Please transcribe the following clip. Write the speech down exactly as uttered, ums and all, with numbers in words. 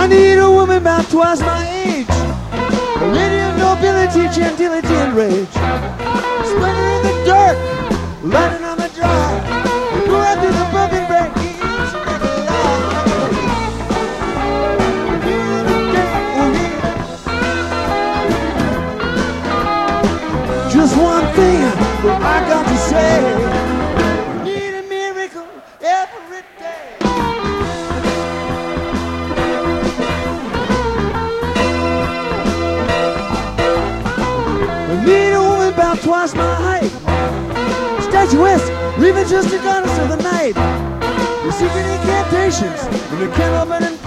need a woman about twice my age. A lady of nobility, gentility, and rage. Splendid in the dark, lighting on the dry. Go out through the broken break, each and every lie. Just one thing that I got to say. We need a miracle every day. We need a woman about twice my height. Statuesque, or even just a goddess of the night. The secret incantations, and the candle burning